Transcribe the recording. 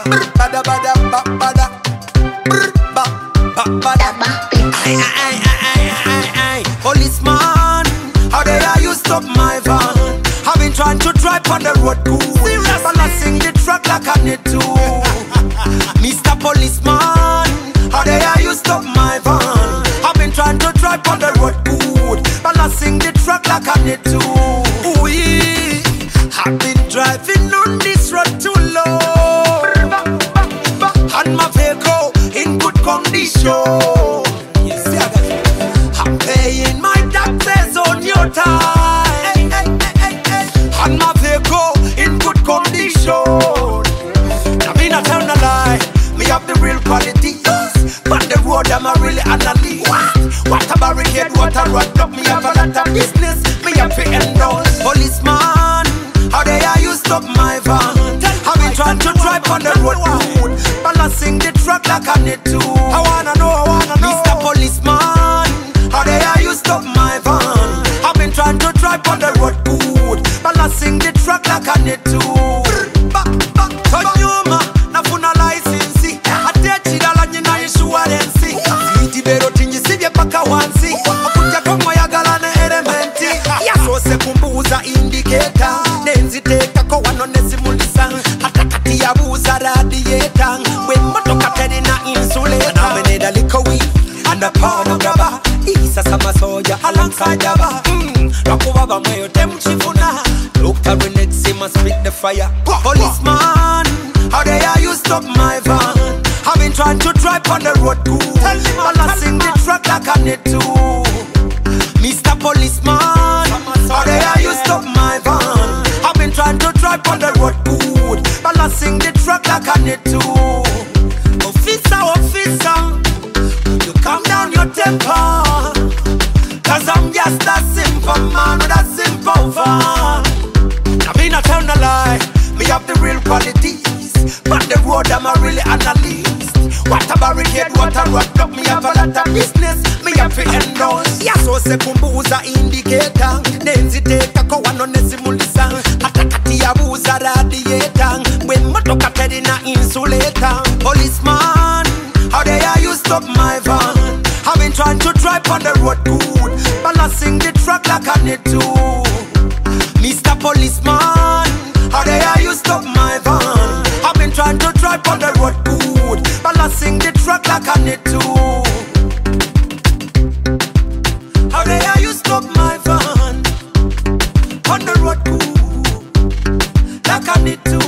Bada bada ba bada. Ba ba bada. Ay. Policeman, how dare you stop my van? I've been trying to drive on the road good, but I sing the truck like I need to. Mr. Policeman, how dare you stop my van? I've been trying to drive on the road good, but I sing the truck like I need to. Ooh, I've been driving on this road too long, and my vehicle in good condition. I'm paying my taxes on your time, and my vehicle in good condition. Now me not tell no lie, me have the real quality, yes. But the road I'm a really analyze. What a barricade, what a road block, me have a lot of business, me have to endorse. Policeman, how dare you stop my van? I've been trying to drive on the road good, balancing the truck like I need to. I wanna know, Mr. Policeman, how dare you stop my van? I've been trying to drive on the road good, balancing the truck like I need to. Kanyuma, nafuna license, atechi dala nyina insurance. Itibero tinjisibye paka wansi, akuja kama yagala na elementi. Yasose kumbuza indicator, nenziteka ko wanonesi mulisa. Atakati ya buza radiator, we motoka teni na insulator. Now me need a little weed and a pound of rubber. Isa sama soja alongside java. Rakubaba mweyo temchifuna. Look at the next, he must spit the fire. Policeman, how dare you stop my van? I've been trying to drive on the road good, balancing the truck like I need to. Mr. Policeman, how dare you stop my van? I've been trying to drive on the road good, balancing the truck like I need to. Officer, you calm down your temper, cause I'm just a simple man with a simple van. Now me not tell no lie, me have the real qualities, but the road I'm a really analyst. What a barricade, what a road block, me have a lot of business, me have to endorse. Yasose kumbuza indicator, nenziteka ko wanonesi mulisa. Atakati ya buza radiator, when motoka tedi na insulator. Policeman, how dare you stop my van? I've been trying to drive on the road good, balancing the truck like I need to. Mr. Policeman, how dare you stop my van? I've been trying to drive on the road good, balancing the truck like I need to. How dare you stop my van on the road good, like I need to.